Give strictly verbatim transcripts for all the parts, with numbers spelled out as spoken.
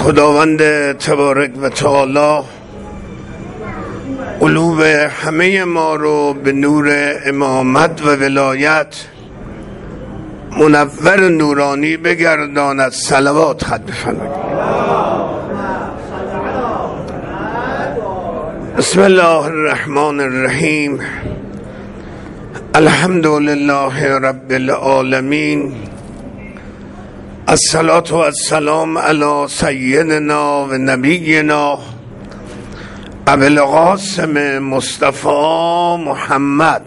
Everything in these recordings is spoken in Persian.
خداوند تبارک و تعالی قلوب همه ما رو به نور امامت و ولایت منور نورانی بگرداند. صلوات خد بفرمایید. بسم الله الرحمن الرحیم. الحمد لله رب العالمین. الصلاة و السلام علی سیدنا و نبینا ابی القاسم مصطفی محمد.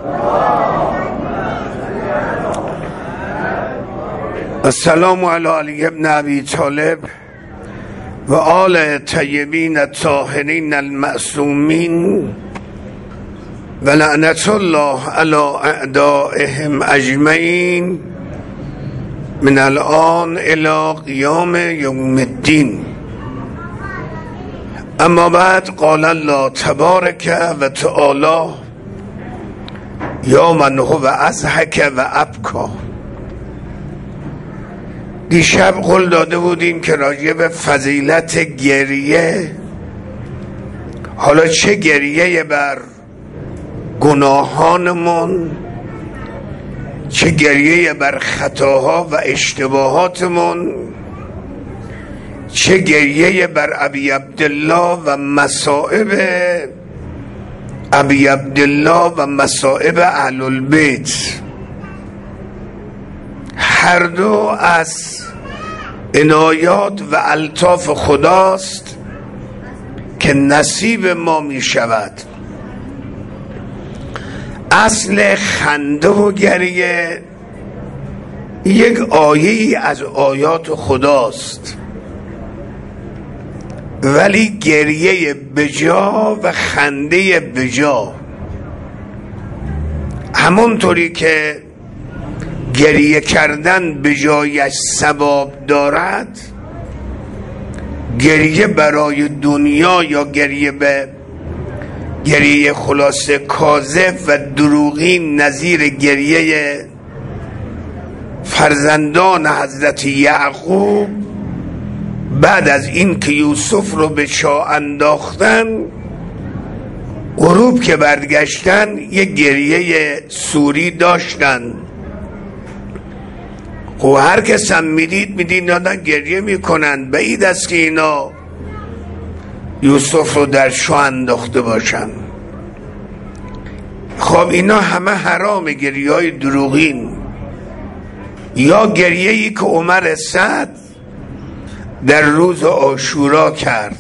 السلام علی علی ابن ابی طالب و آل طیبین الطاهرین المعصومین و لعنت الله علی اعدائهم اجمعین من الان الى قیام یوم الدین. اما بعد، قال الله تبارک و تعالی یا من هو اضحک و ابکا. دیشب قول داده بودیم که راجع به فضیلت گریه، حالا چه گریه بر گناهانمون، چه گریه بر خطاها و اشتباهاتمون، چه گریه بر ابی عبدالله و مصائب ابی عبدالله و مصائب اهل البیت، هر دو از عنایات و الطاف خداست که نصیب ما می شود. اصل خنده و گریه یک آیه از آیات خداست، ولی گریه بجا و خنده بجا، همونطوری که گریه کردن بجایش ثواب دارد، گریه برای دنیا یا گریه به گریه خلاصه کاذب و دروغین نظیر گریه فرزندان حضرت یعقوب بعد از این که یوسف رو به چاه انداختن، غروب که برگشتن یک گریه سوری داشتن. خب هر کس هم میدید میدید اینا گریه میکنن، بعید است که اینا یوسف رو در چاه انداخته باشن. خب اینا همه حرام، گریه های دروغین. یا گریه ای که عمر سعد در روز عاشورا کرد،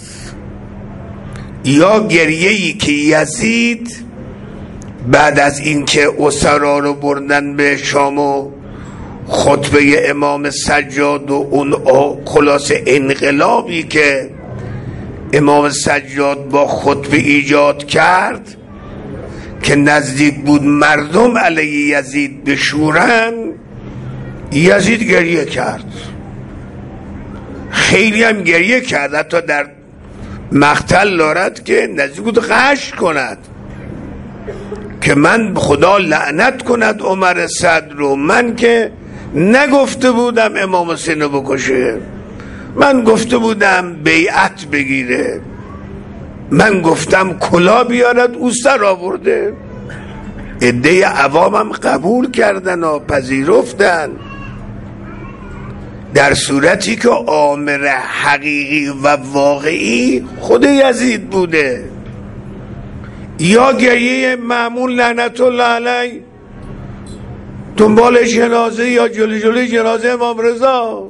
یا گریه ای که یزید بعد از اینکه اسرا رو بردن به شام و خطبه امام سجاد و اون خلاص انقلابی که امام سجاد با خطبه ایجاد کرد که نزدیک بود مردم علیه یزید بشورن، یزید گریه کرد، خیلی هم گریه کرد، حتی در مقتل دارد که نزدیک بود غش کند که من خدا لعنت کند عمر سعد رو، من که نگفته بودم امام حسین رو بکشه، من گفته بودم بیعت بگیره، من گفتم کلا بیارد او سر آورده. عده عوامم قبول کردن و پذیرفتن، در صورتی که آمر حقیقی و واقعی خود یزید بوده. یا گریه معمول لعنت الله علیه دنبال جنازه یا جلوی جلوی جنازه امام رضا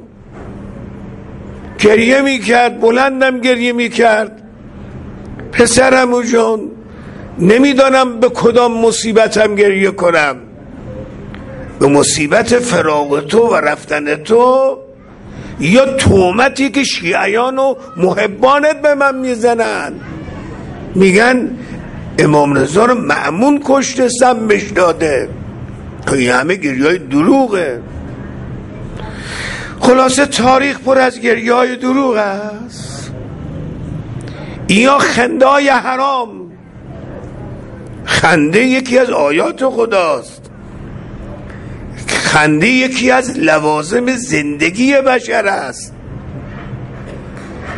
گریه میکرد، بلندم گریه میکرد. پسرمو جان، نمیدانم به کدام مصیبتم گریه کنم، به مصیبت فراق تو و رفتن تو، یا تهمتی که شیعیان و محبانت به من میزنن، میگن امام رضا رو مأمون کشته، سمش داده. این همه گریه های دروغه. خلاصه تاریخ پر از گریه های دروغ است. یا خنده های حرام. خنده یکی از آیات خداست، خنده یکی از لوازم زندگی بشر است.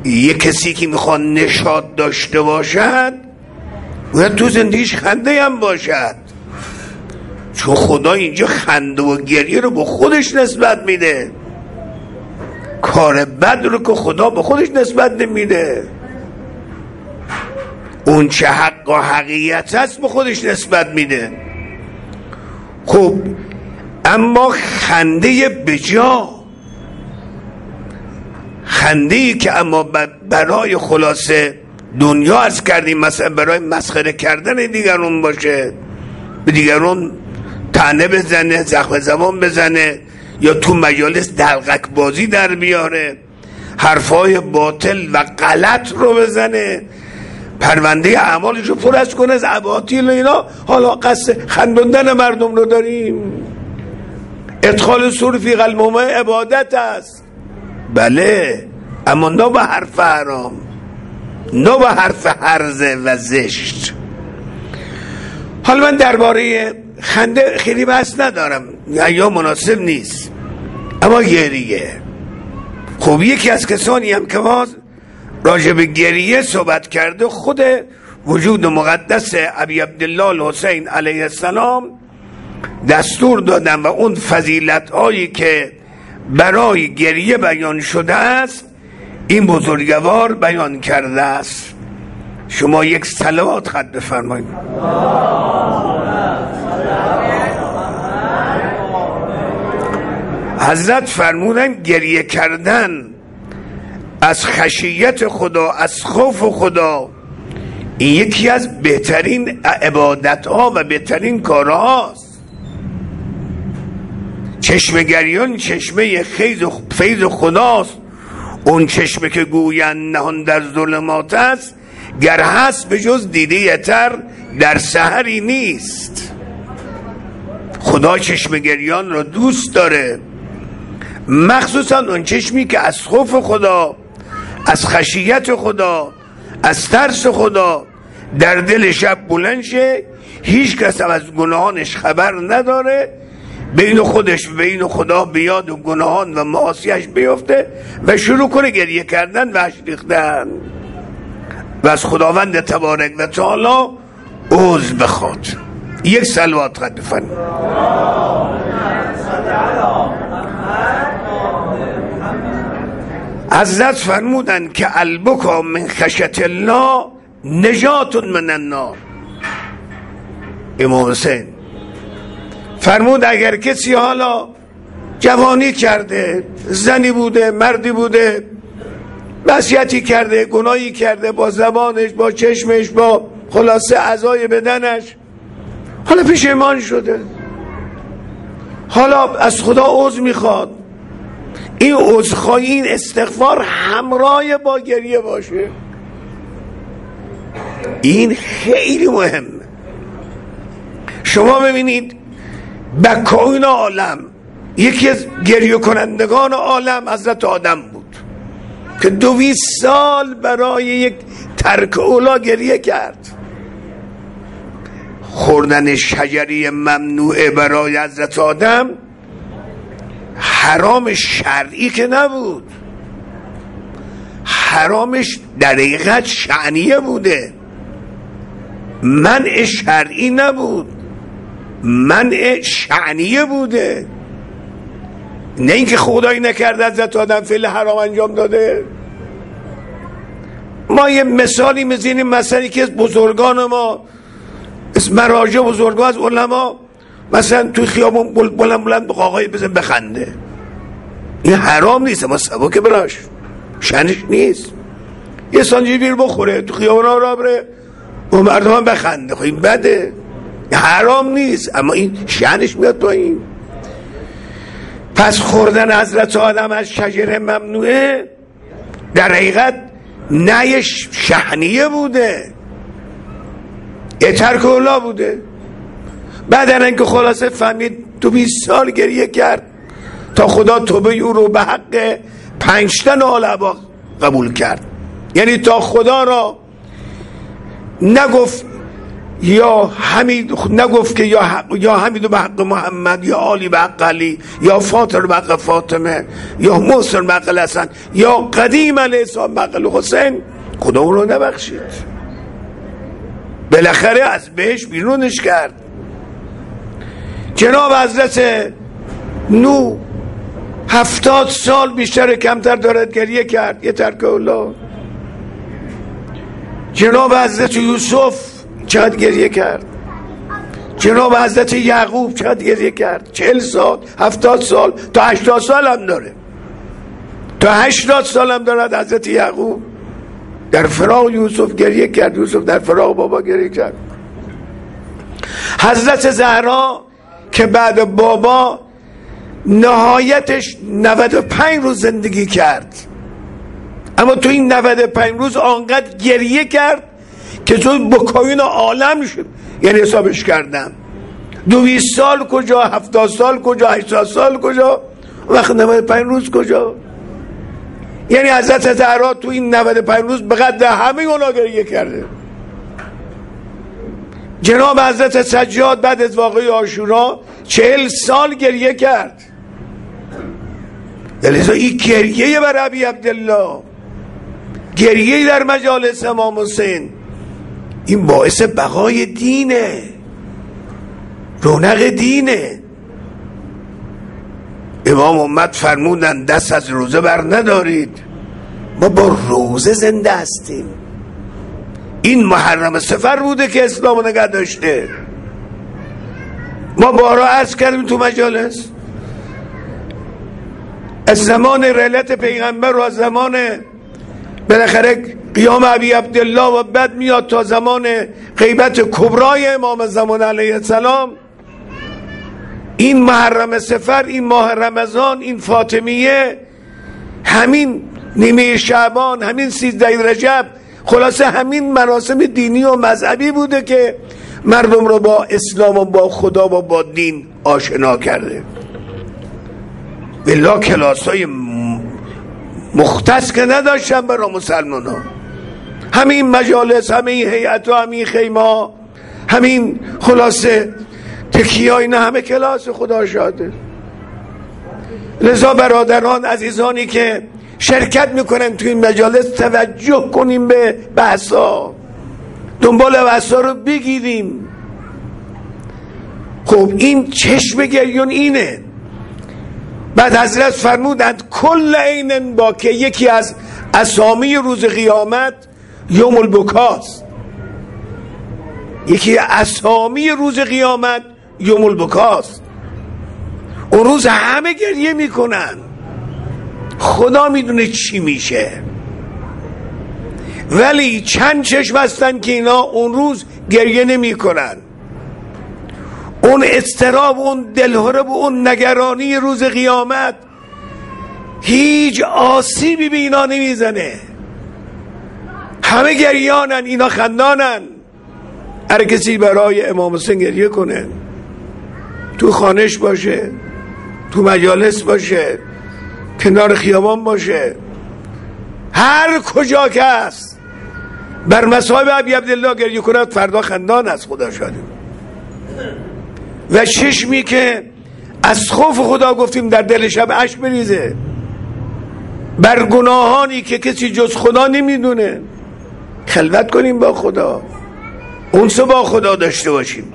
یه کسی که میخواد نشاط داشته باشد باید تو زندگیش خنده هم باشد، چون خدا اینجا خنده و گریه رو به خودش نسبت میده. کار بد رو که خدا به خودش نسبت نمیده، اون چه حق و حقیقت هست به خودش نسبت میده. خب اما خنده بجا، خنده ای که اما برای خلاصه دنیا از کردیم، مثلا برای مسخره کردن دیگرون باشه، به دیگرون طعنه بزنه، زخم زبان بزنه، یا تو مجالس دلقک بازی در بیاره، حرفای باطل و غلط رو بزنه، پرونده اعمالش رو پر از کنه از اباطیل و اینا. حالا قصد خندوندن مردم رو داریم. ادخال سور فی قلب عبادت است، بله، اما نه به حرف حرام، نه به حرف هرزه و زشت. حالا من درباره خنده خیلی بحث ندارم، یا مناسب نیست، اما گریه. خب یکی از کسانی هم که باز راجع به گریه صحبت کرده، خود وجود مقدس ابی عبدالله الحسین علیه السلام دستور دادن و اون فضیلت هایی که برای گریه بیان شده است این بزرگوار بیان کرده است. شما یک صلوات خط بفرمایید. حضرت فرمودن گریه کردن از خشیت خدا، از خوف خدا، این یکی از بهترین عبادت ها و بهترین کار هاست. چشم گریان چشمه فیض خداست، اون چشمه که گویند نهان در ظلمات است، گر هست به جز دیده تر در سحری نیست. خدا چشم گریان رو دوست داره، مخصوصا اون چشمی که از خوف خدا، از خشیت خدا، از ترس خدا در دل شب بلند شه، هیچ کس هم از گناهانش خبر نداره، بین خودش و بین خدا بیاد و گناهان و معاصیش بیفته و شروع کنه گریه کردن و اشک ریختن و از خداوند تبارک و تعالی عذر بخواد. یک صلوات خط بفرمایید. حضرت فرمودن که البکا من خشیت الله نجات من النار. امام حسین فرمود اگر کسی حالا جوانی کرده، زنی بوده، مردی بوده، معصیتی کرده، گناهی کرده، با زبانش، با چشمش، با خلاصه اعضای بدنش، حالا پشیمان شده، حالا از خدا عذر میخواد، این عذرخواهی، این استغفار همراه با گریه باشه، این خیلی مهمه. شما ببینید بکائین عالم، یکی از گریه کنندگان عالم حضرت آدم بود که دویست سال برای یک ترک اولا گریه کرد. خوردن شجری ممنوعه برای حضرت آدم حرام شرعی که نبود، حرامش در حقیقت شأنیه بوده، منع شرعی نبود، منع شأنیه بوده، نه اینکه خدایی نکرده حضرت آدم فعل حرام انجام داده. ما یه مثالی میزنیم، مثلا که از بزرگان ما، از مراجع بزرگان، از علما، مثلا توی خیابون بلند بلند به قاقای بزن بخنده، این حرام نیست اما سبک براش شأنش نیست. یه سانجبیر بخوره تو خیابون ها را بره و مردم هم بخنده، خب این بده، حرام نیست اما این شأنش میاد پایین. پس خوردن حضرت آدم از شجره ممنوعه در حقیقت نیش شحنیه بوده، یه ترک اولا بوده. بعد اینکه خلاصه فهمید تو بیست سال گریه کرد تا خدا توبه او رو به حق پنج تن علما قبول کرد، یعنی تا خدا را نگفت یا حمید نگفت که یا حق یا حمید به حق محمد، یا علی به حق علی، یا فاطر به حق فاطمه، یا محسن به حق حسن، یا قدیم علیه السلام به حق حسین. خدا اون رو نبخشید، بالاخره از بهش بیرونش کرد. جناب حضرت نو هفتاد سال بیشتر کمتر دارد گریه کرد، یه ترک الله. جناب حضرت یوسف چقدر گریه کرد، جناب حضرت یعقوب چقدر گریه کرد، چهل سال، هفتاد سال، تا هشتاد سال هم داره، تا هشتاد سال هم دارد. حضرت یعقوب در فراق یوسف گریه کرد، یوسف در فراق بابا گریه کرد. حضرت زهرا که بعد بابا نهایتش نود و پنج روز زندگی کرد، اما تو این نود و پنج روز آنقدر گریه کرد که تو بکایون عالم شد، یعنی حسابش کردم دویست سال کجا، هفتاد سال کجا، هشتاد سال کجا، وقت نود و پنج روز کجا. یعنی حضرت زهرا تو این نود و پنج روز به قدر همه اونا گریه کرده. جناب حضرت سجاد بعد از واقعه عاشورا چهل سال گریه کرد. لذا این گریه بر ابی عبدالله، گریه در مجالس امام حسین، این باعث بقای دینه، رونق دینه. امام امت فرمودن دست از روزه بر ندارید، ما با روزه زنده هستیم. این محرم صفر بوده که اسلام نگه داشته. ما بارها عرض کردیم تو مجالس، از زمان رحلت پیغمبر و از زمان بالاخره قیام ابی عبدالله و بعد میاد تا زمان غیبت کبرای امام زمان علیه السلام، این محرم صفر، این ماه رمضان، این فاطمیه، همین نیمه شعبان، همین سیزده رجب، خلاصه همین مراسم دینی و مذهبی بوده که مردم رو با اسلام و با خدا و با دین آشنا کرده. بلا کلاسای مختص که نداشتن برای مسلمان ها، همین مجالس، همین هیئت و همین خیمه، همین خلاصه تکیه ها، اینا همه کلاس خدا شاده. لذا برادران عزیزانی که شرکت میکنن تو این مجالس توجه کنیم به بحثا، دنبال بحثا رو بگیریم. خب این چشم گریون اینه. بعد حضرت فرمودند کل عین با که یکی از اسامی روز قیامت یوم البکاست، یکی اسامی روز قیامت یوم البکاست. اون روز همه گریه میکنن، خدا میدونه چی میشه، ولی چند چشم هستن که اینا اون روز گریه نمی کنن. اون اضطراب، اون دلهره، اون نگرانی روز قیامت هیچ آسیبی به اینا نمیزنه. همه گریانن، اینا خندانن. هر کسی برای امام حسین گریه کنه، تو خانش باشه، تو مجالس باشه، کنار خیابان باشه، هر کجا که هست، بر مصائب ابی عبدالله گریه کند، فردا خندان است. خدا شاده. و چشمی که از خوف خدا گفتیم در دل شب اشک بریزه بر گناهانی که کسی جز خدا نمیدونه. خلوت کنیم با خدا، اونسو با خدا داشته باشیم.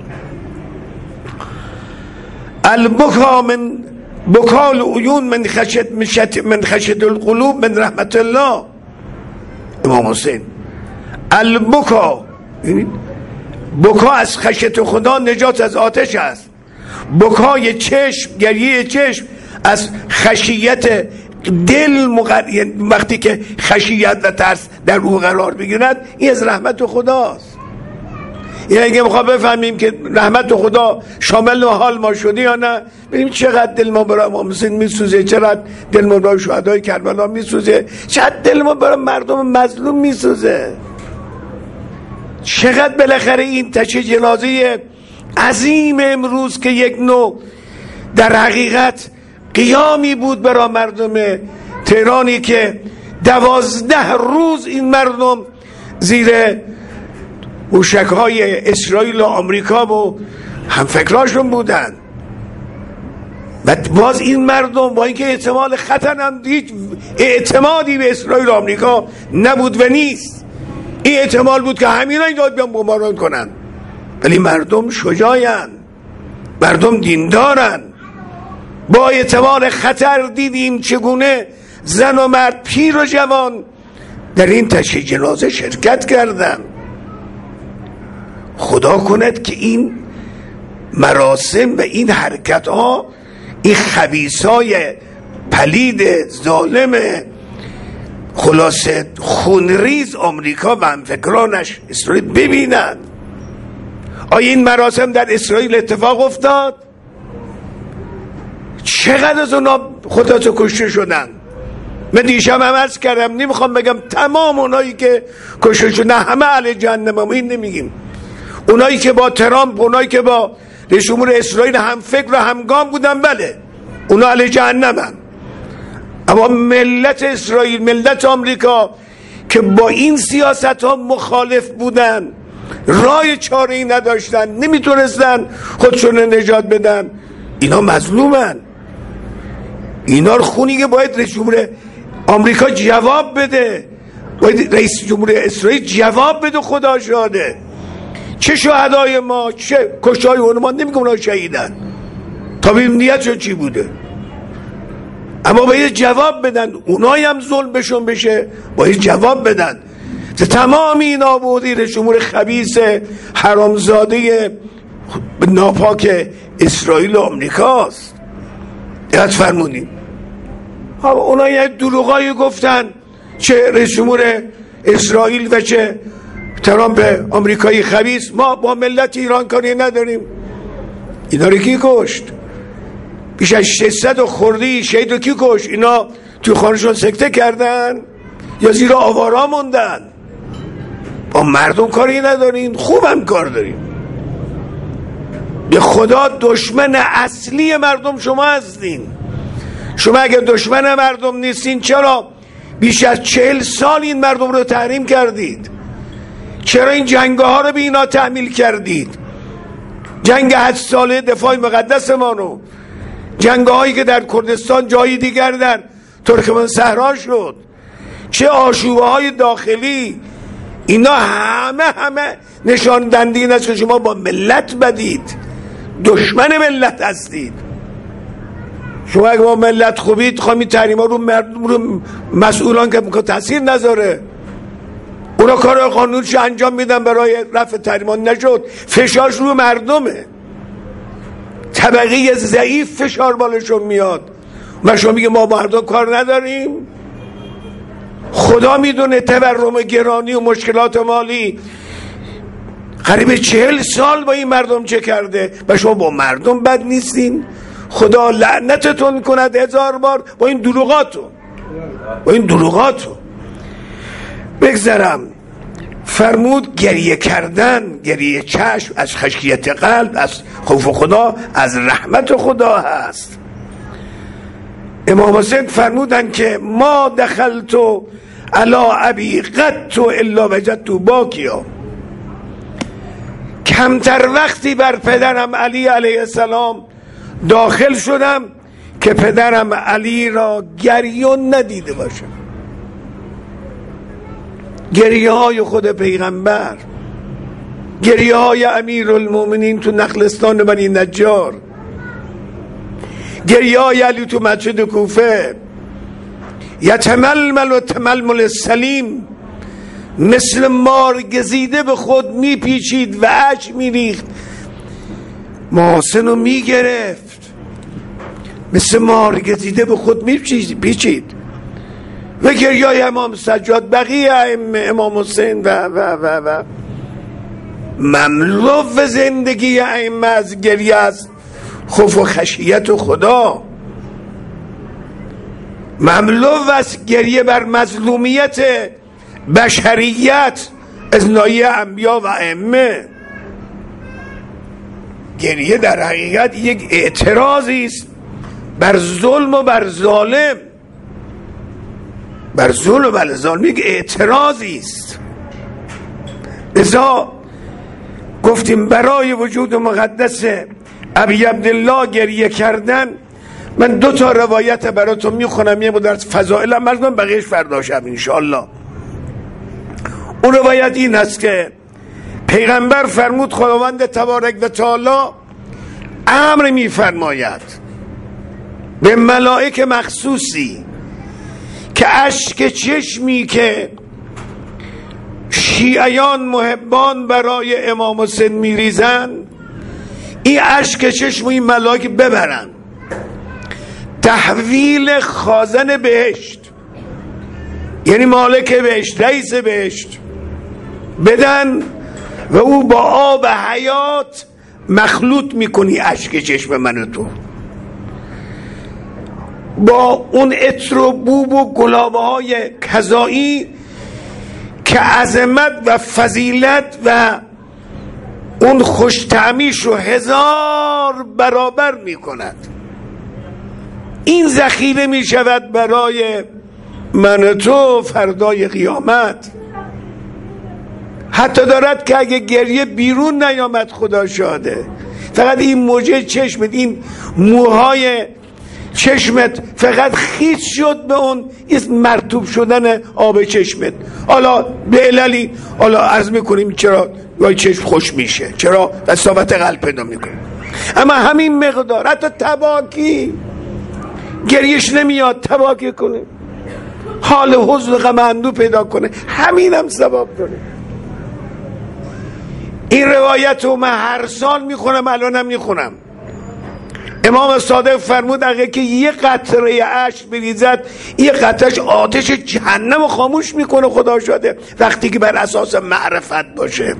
البکا من بکال عیون من خشت من خشت القلوب من رحمت الله. امام حسین البکا، بکا از خشیت خدا نجات از آتش است. بکای چشم، گریه چشم از خشیت دل مقر... وقتی که خشیت و ترس در او قرار بگیرد، این از رحمت خداست. یعنی اگه میخوام بفهمیم که رحمت خدا شامل و حال ما شده یا نه، ببینیم چقدر دل ما برای امام حسین میسوزه، چقدر دل ما برای شهدای کربلا میسوزه، چقدر دل ما برای مردم مظلوم میسوزه، چقدر بالاخره این تشییع جنازه عظیم امروز که یک نوع در حقیقت قیامی بود برای مردم تهرانی که دوازده روز این مردم زیر موشک‌های اسرائیل و آمریکا و همفکراشون بودن و باز این مردم با اینکه احتمال خطر هم هیچ اعتمادی به اسرائیل و آمریکا نبود و نیست، این احتمال بود که همینا این داد بیان بمباران کنن، ولی مردم شجاعن، مردم دیندارن. با احتمال خطر دیدیم چگونه زن و مرد، پیر و جوان در این تشییع جنازه شرکت کردن. خدا کند که این مراسم و این حرکت ها، این خبیثای پلید ظالم خلاصه خونریز آمریکا و همفکرانش اسرائیل ببینن. آیا این مراسم در اسرائیل اتفاق افتاد؟ چقدر از اونا خودشو کشته شدن؟ من دیشب هم عرض کردم، نمیخوام بگم تمام اونایی که کشته شدن همه اهل جهنم، ما این نمیگیم. اونایی که با ترامپ، اونایی که با رئیس جمهور اسرائیل هم فکر و همگام بودن، بله اونا اهل جهنمن. اما ملت اسرائیل، ملت آمریکا که با این سیاست ها مخالف بودن، رای چاره ای نداشتن، نمیتونستن خودشون نجات بدن، اینا مظلومن. اینا رو خونی که باید رئیس جمهور آمریکا جواب بده، باید رئیس جمهور اسرائیل جواب بده. خدا شاهده چه شهدای ما، چه کشتهای اون، ما نمیگم اونا شهیدن، تا ببینیم نیتشون چی بوده، اما باید جواب بدن. اونایی هم ظلم بهشون بشه باید جواب بدن. تمام این آبودی رئیس جمهور خبیث حرامزاده ناپاک اسرائیل و آمریکاست. دقت فرمونیم اونا یه دروغایی گفتن، چه رئیس جمهور اسرائیل و چه ترامپ آمریکایی خبیث، ما با ملت ایران کاری نداریم. اینا رو کی کشت؟ بیش از ششصد و خوردی شهید رو کی کشت؟ اینا تو خانه‌شون سکته کردن یا زیر آوارا موندن؟ با مردم کاری نداریم، خوبم کار داریم. به خدا دشمن اصلی مردم شما هستین. شما اگر دشمن مردم نیستین، چرا بیش از چهل سال این مردم رو تحریم کردید؟ چرا این جنگه ها رو به اینا تحمیل کردید؟ جنگ هشت ساله دفاع مقدس ما رو، جنگه هایی که در کردستان جایی دیگر در ترکمن صحرا شد، چه آشوبه های داخلی، اینا همه همه نشان دهنده این است که شما با ملت بدید، دشمن ملت هستید. شما اگه با ملت خوبید، خواهی تحریم ها رو مردم رو مسئولان که تاثیر نذاره، اونا کار قانونش انجام میدن برای رفع تحریم ها، نشد فشارش رو مردمه، طبقه ضعیف فشار بالشون میاد و شما میگه ما مردم کار نداریم. خدا میدونه تورم گرانی و مشکلات مالی قریب چهل سال با این مردم چه کرده و شما با مردم بد نیستین. خدا لعنتتون کند هزار بار با این دروغاتون، با این دروغاتون. بگذرم، فرمود گریه کردن، گریه چشم از خشیت قلب، از خوف خدا، از رحمت خدا هست. امام حسین فرمودن که ما دخلتو علی ابی قطو الا وجدتو باکیا، کمتر وقتی بر پدرم علی علیه السلام داخل شدم که پدرم علی را گریون ندیده باشم. گریه های خود پیغمبر، گریه های امیر المومنین تو نخلستان بنی نجار، گریه های علی تو مسجد کوفه، یتململ و تململ السلیم، مثل مار گزیده به خود میپیچید و اشک میریخت، محاسن رو میگرفت، مثل مار گزیده به خود میپیچید. و گریه های امام سجاد، بقیه ائمه، امام حسین و و و و مملو و زندگی ائمه از گریه از خوف و خشیت و خدا، مملو از گریه بر مظلومیت بشریت از نایه انبیا و ائمه. گریه در حقیقت یک اعتراضی است بر ظلم و بر ظالم، بر ظلم و بر ظالم یک اعتراضی است. لذا گفتیم برای وجود مقدس ابی عبدالله گریه کردن. من دو تا روایت براتون میخونم، یه بود از فضائل هم مردم، بقیهش فردا شب انشاءالله. اون روایت این است که پیغمبر فرمود خداوند تبارک و تعالی امر میفرماید به ملائک مخصوصی که اشک چشمی که شیعیان محبان برای امام حسین میریزن، این اشک چشم این ملائک ببرن تحویل خازن بهشت، یعنی مالک بهشت، رئیس بهشت، بدن و او با آب حیات مخلوط میکنی اشک چشم من و تو با اون عطر و بوب و گلابه های کذایی که عظمت و فضیلت و اون خوش‌طعمیش رو هزار برابر میکند. این ذخیره میشود برای من و تو فردای قیامت. حتی دارد که اگه گریه بیرون نیامد خدا شاده، فقط این موجه چشمت، این موهای چشمت فقط خیس شد به اون مرطوب شدن آب چشمت، حالا به عللی حالا عرض میکنیم چرا وای چشم خوش میشه، چرا رسابت قلب پیدا میکنه، اما همین مقدار. حتی تباکی گریش نمیاد، تباکی کنه، حال حزن و غم اندو پیدا کنه، همین هم ثواب داره. این روایت رو من هر سال میخونم، الانم میخونم. امام صادق فرمود اگه که یه قطره اشک بریزد، یه قطرهش آتش جهنم رو خاموش میکنه خدا شده، وقتی که بر اساس معرفت باشه.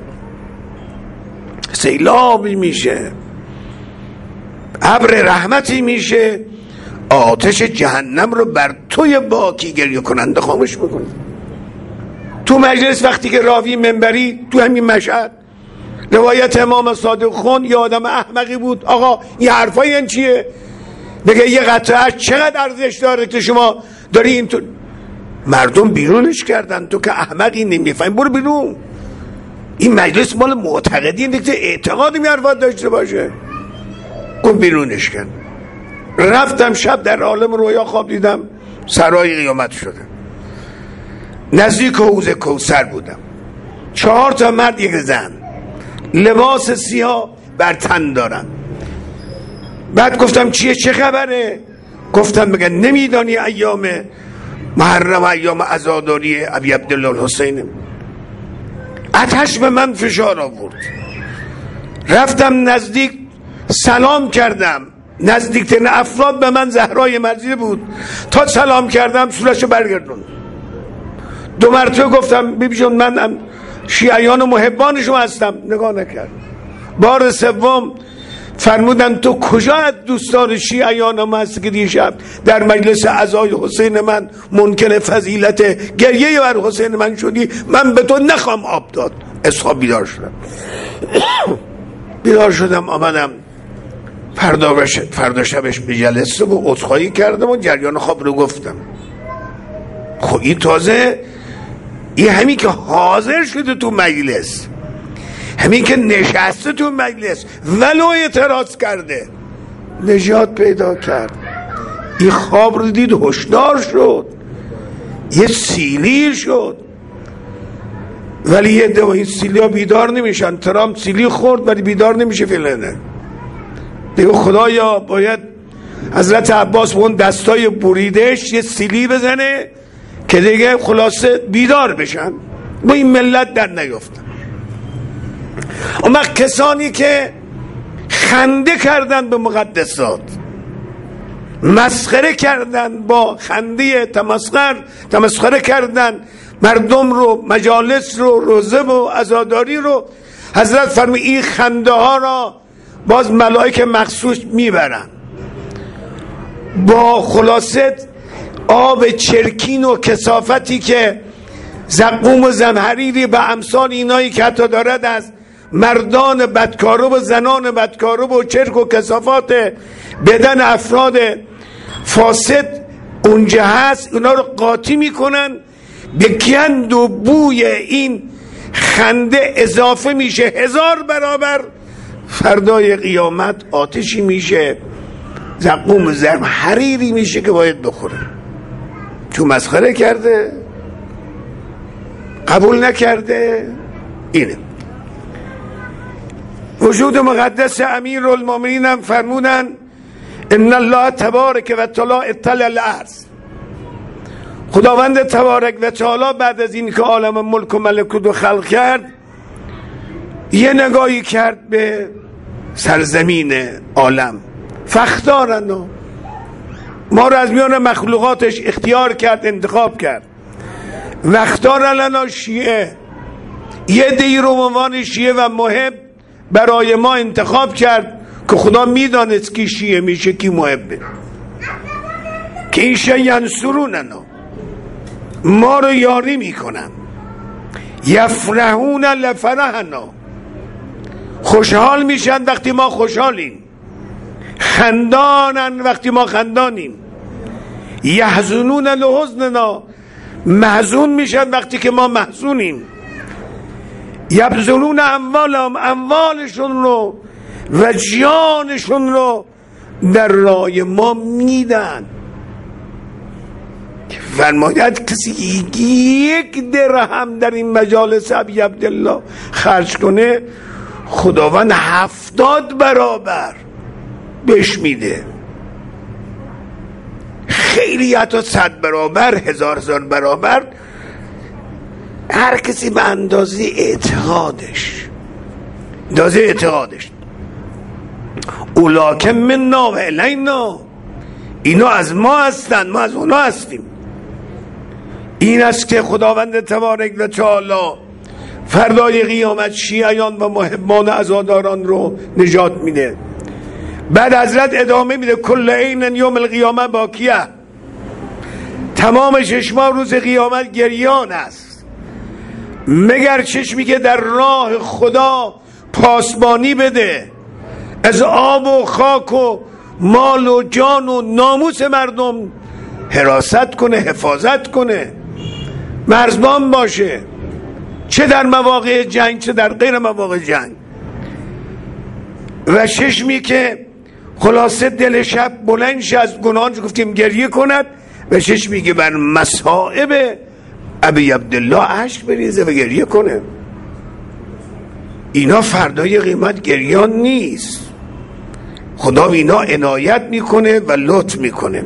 سیلابی میشه، ابر رحمتی میشه، آتش جهنم رو بر توی باکی گریه کننده خاموش میکنه. تو مجلس وقتی که راوی منبری تو همین مشهد روایت امام صادق خون، یه آدم احمقی بود، آقا این حرفای این چیه؟ بگه یه قطعه چقدر ارزش داره که شما داری این تو مردم بیرونش کردن، تو که احمقی نمیفهمی برو بیرون. این مجلس مال معتقدین دیگه، اعتقادی میارفت داشته باشه. گفت بیرونش کرد. رفتم شب در عالم رویا خواب دیدم سرای قیامت شده، نزدیک حوض کوثر بودم، چهار تا مرد یک زن لباس سیاه بر تن دارن. بعد گفتم چیه، چه خبره؟ گفتم بگن نمیدانی ایام محرم ایام عزاداری ابی عبدالله الحسین. آتش به من فشار آورد، رفتم نزدیک سلام کردم، نزدیکترین افراد به من زهرای مرزی بود، تا سلام کردم صورتشو برگردون. دو مرتبه گفتم بیبیشون من شیعیان و محبان شما هستم، نگاه نکرد. بار سوم فرمودن تو کجا از دوستان شیعیان هم هست که دیشب در مجلس عزای حسین من منکر فضیلت گریه بر حسین من شدی، من به تو نخوام آب داد. اصحاب بیدار شدم بیدار شدم آمدم فردا, بش... فردا شبش به جلسه و عذرخواهی کردم و جریان خواب رو گفتم. خب این تازه این همین که حاضر شده تو مجلس، همین که نشسته تو مجلس ولو اعتراض کرده نجات پیدا کرد. این خواب رو دید هشدار شد، یه سیلی شد. ولی یه دو این سیلی ها بیدار نمیشن. ترامپ سیلی خورد ولی بیدار نمیشه فعلا. دیگه خدایا باید حضرت عباس اون دستای بریدش یه سیلی بزنه که دیگه خلاصه بیدار بشن، با این ملت در نیفتن. اما کسانی که خنده کردن به مقدسات، مسخره کردن، با خنده تمسخر تمسخره کردن مردم رو، مجالس رو، روزه و عزاداری رو، حضرت فرمی این خنده ها را باز ملائک مخصوص میبرن با خلاصه آب چرکین و کثافتی که زقوم و زمهریری به امثال اینایی که حتی دارد از مردان بدکارو و زنان بدکارو و چرک و کثافات بدن افراد فاسد اونجا هست، اونا رو قاطی میکنن به گند و بوی این خنده اضافه میشه هزار برابر، فردای قیامت آتشی میشه، زقوم زرم حریری میشه که باید بخوره. چون مسخره کرده، قبول نکرده. اینه وجود مقدس امیر المؤمنین هم فرمودن ان الله تبارک و تعالی اطلع الارض، خداوند تبارک و تعالی بعد از این که عالم ملک و ملکوت رو خلق کرد یه نگاهی کرد به سرزمین عالم، فاختارنا، ما رو از میان مخلوقاتش اختیار کرد، انتخاب کرد. و اختار لنا شیعه، یه دی رو عنوان شیعه و محب برای ما انتخاب کرد که خدا میدانست کی شیعه میشه کی محبه، که این ینصروننا، ما رو یاری میکنن، یفرحون لفرحنا، خوشحال میشن وقتی ما خوشحالیم، خندانن وقتی ما خندانیم، یحزنون لحزننا، محزون میشن وقتی که ما محزونیم، یبذلون اموالهم، اموالشون رو و جانشون رو در راه ما میدن. فرماید کسی یک درهم در این مجالس ابی عبدالله خرج کنه خداوند هفتاد برابر بهش میده، خیلی حتی صد برابر، هزار هزار برابر، هر کسی به اندازه اعتقادش، اندازه اعتقادش. اولاک منا و الینا، اینا از ما هستن، ما از اونا هستیم. این است که خداوند تبارک و تعالی فردای قیامت شیعیان و محبان عزاداران رو نجات میده. بعد حضرت ادامه میده کل عین یوم القیامه باکیه، تمام چشما روز قیامت گریان است، مگر چشمی که در راه خدا پاسبانی بده، از آب و خاک و مال و جان و ناموس مردم حراست کنه، حفاظت کنه، مرزبان باشه، چه در مواقع جنگ چه در غیر مواقع جنگ. و چشمی که خلاصه دل شب بلندش از گناهانش گفتیم گریه کند، و چشمی که بر مصائب ابی عبدالله اشک بریزه و گریه کنه. اینا فردای قیامت گریان نیست، خدا اینا عنایت میکنه و لطف میکنه.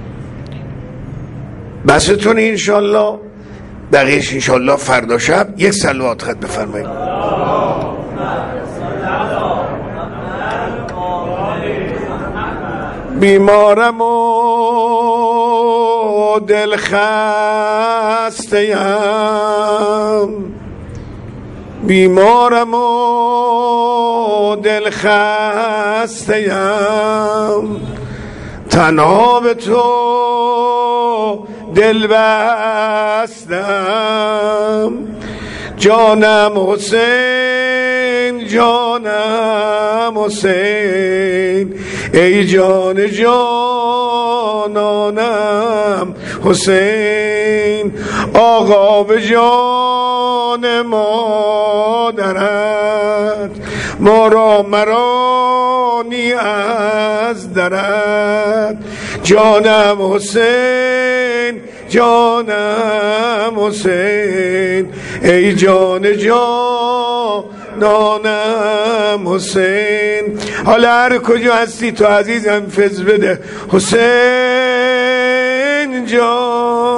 بستونه انشالله، بقیهش انشالله فردا شب. یک صلوات خط بفرمایید. بیمارم و دل خسته‌ام، بیمارم و دل خسته‌ام، تنها به تو دل بستم، جانم حسین، جانم حسین، ای جان جانانم حسین، آقا به جان مادرت، ما را مرانی از درت، جانم حسین، جانم حسین، ای جان جان نانم حسین. حالا هر کجا هستی تو عزیزم فضل بده حسین جان